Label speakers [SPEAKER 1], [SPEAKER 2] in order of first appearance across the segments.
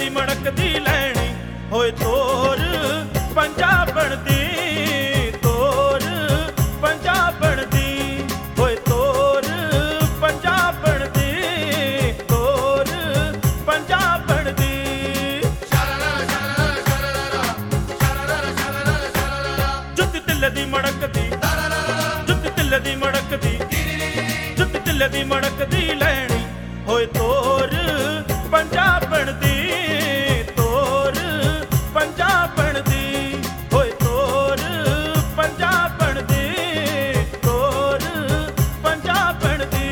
[SPEAKER 1] दी मड़कदी लैनी होए तोर पंजाबण दी, तोर पंजाबण दी, होए तोर पंजाबण दी, तोर पंजाबण दी। जुत्ती तिल्ले दी मड़कदी, जुत्ती तिल्ले दी मड़कदी, जुत्ती तिल्ले दी मड़कदी लैनी होए तोर पंजाबण दी, तोर पंजाबण दी, होए तोर पंजाबण दी, तोर पंजाबण दी।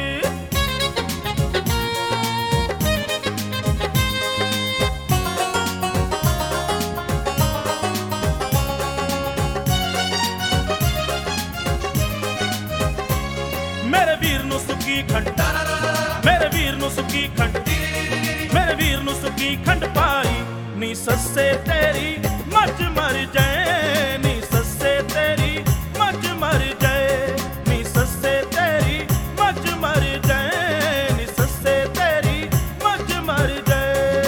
[SPEAKER 1] मेरे वीर नू सुकी खंड, मेरे वीर नू सुकी खंड, मेरे वीर नू सुकी खंड पाई नी सस्से तेरी मच मर जाए, नी सस्से तेरी मच मर जाए, नी सस्से तेरी मच मर जाए, नी सस्से तेरी मच मर जाए।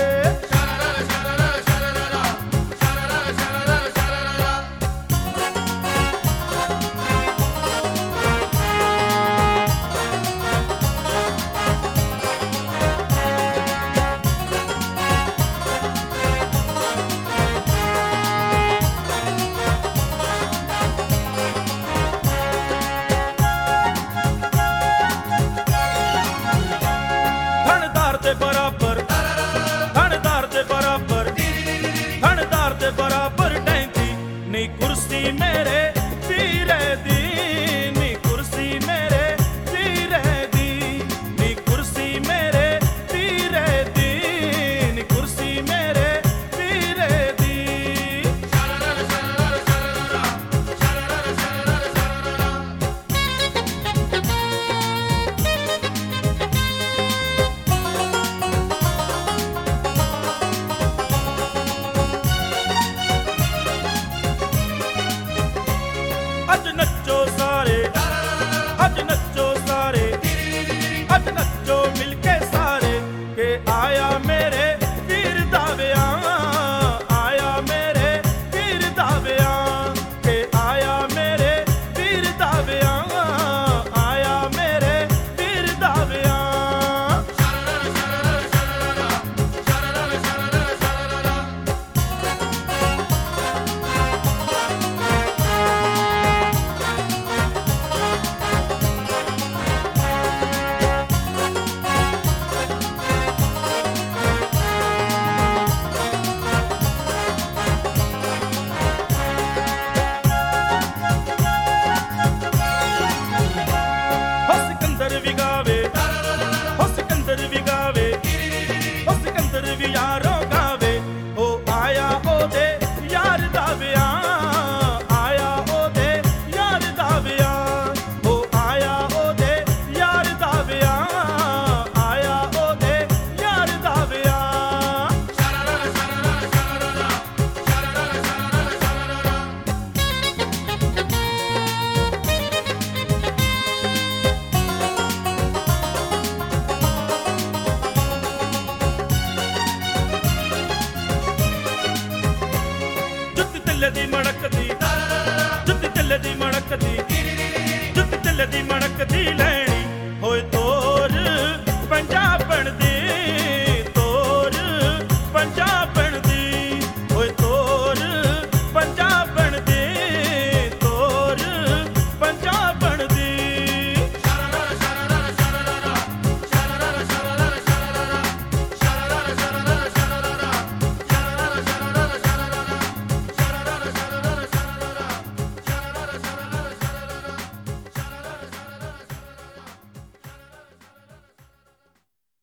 [SPEAKER 1] बराबर थानेदार दे बराबर, थानेदार दे बराबर टैंकी नी कुर्सी मेरे